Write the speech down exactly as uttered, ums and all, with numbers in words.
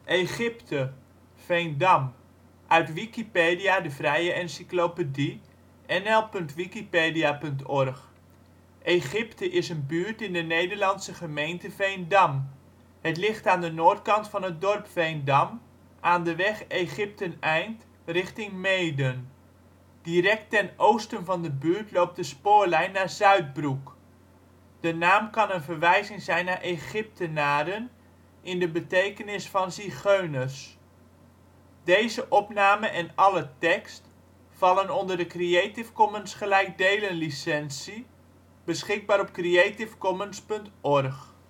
Egypte (Veendam), uit Wikipedia, de vrije encyclopedie. nl & wikipedia punt org. Egypte is een buurt in de Nederlandse gemeente Veendam. Het ligt aan de noordkant van het dorp Veendam, aan de weg Egypteneind richting Meeden. Direct ten oosten van de buurt loopt de spoorlijn naar Zuidbroek. De naam kan een verwijzing zijn naar Egyptenaren in de betekenis van zigeuners. Plaatsen in de gemeente Veendam. Hoofdplaats: Veendam Dorpen: Veendam · Kesteren · Ochten · Opheusden Buurtschappen: Bakhuisbos · Berghuizen · Hoorn · Hoornerveen · Horsthoek · Markluiden · Wapenveld · Opheusden Buurtschappen: Bakhuisbos · Berghuizen · Hoornerveen · Horsthoek · Markluiden · Wapenveld · Opheusden Buurtschappen: Californië · Doorning · Rome · Sint-Andries · Slijkwell Veendam Buurtschappen: Californië · Doorning · Rome · Sint-Andries · Slijkwell Veendam Beschikbaar op creativecommons punt org